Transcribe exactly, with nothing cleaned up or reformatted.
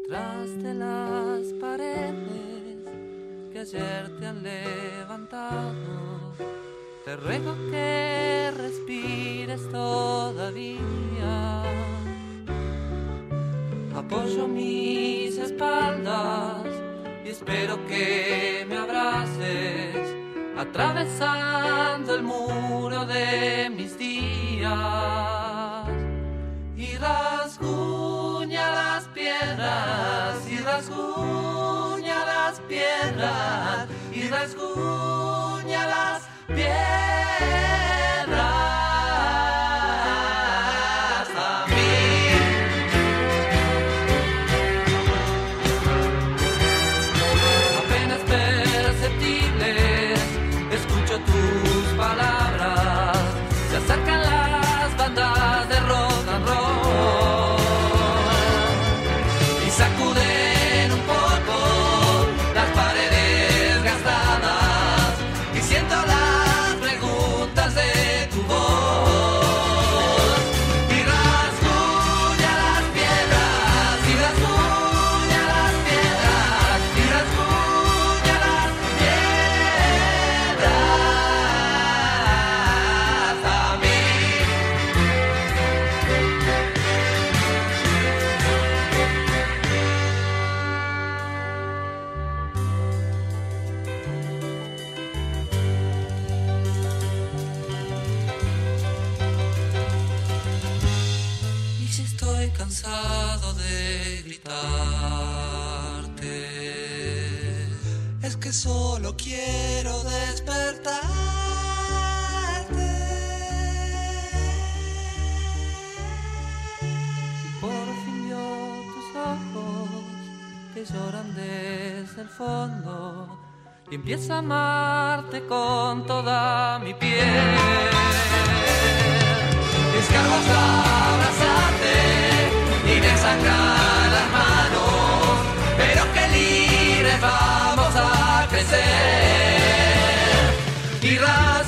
detrás de las paredes que ayer te han levantado. Te ruego que respires todavía. Apoyo mis espaldas y espero que me abraces, atravesando el muro de mis días. Y rasguña las piedras, y rasguña las piedras, y rasguña las piedras. A mí. Apenas perceptibles, escucho tus palabras. Se acercan las bandas de rock and roll y sacuden un poco las paredes gastadas, y siento las preguntas de tu voz. Y rasguña las piedras, y rasguña las piedras, y rasguña las piedras. A mí. Y si estoy cansado de gritarte, es que solo quiero despertarte. Y por fin vio tus ojos que lloran desde el fondo, y empiezo a amarte con toda mi piel. Descargo hasta abrazarte y me sangran las manos, pero que libres vamos a crecer. Y